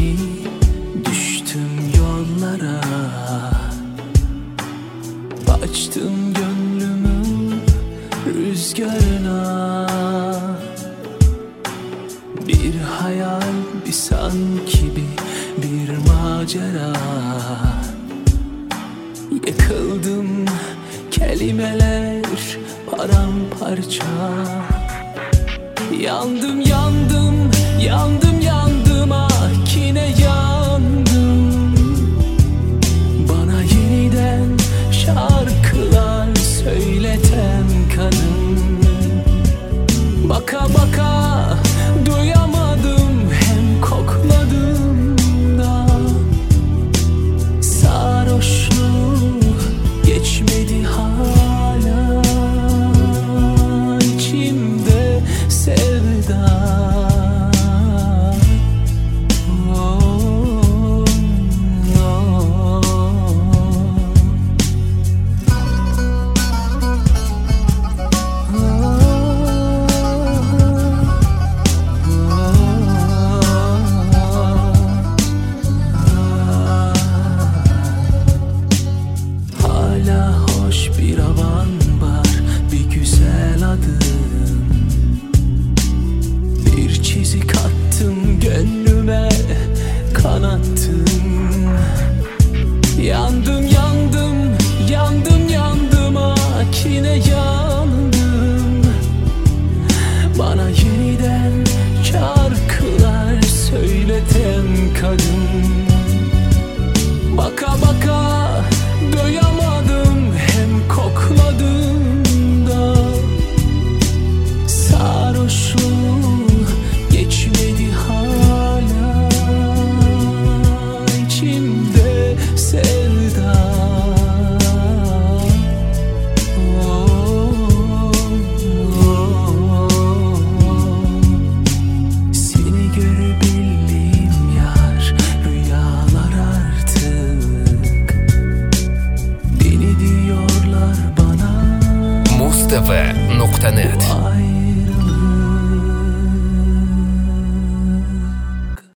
gibi düştüm yollara, açtım gönlümü rüzgarına. Bir hayal, bir sanki bir macera. Yıkıldım, kelimeler paramparça. Yandım yandım, yandım yandım, ah yine yandım. Bana yeniden şarkılar söyleten kadın. Baka baka doyamadım, hem kokladım da. Sarhoşluğu geçmedi hala, içimde sevda. Bir havan var, bir güzel adın. Bir çizik attım gönlüme, kanattım. Yandım yandım, yandım yandım, ah yine yandım. Bana yeniden şarkılar söyleten kadın.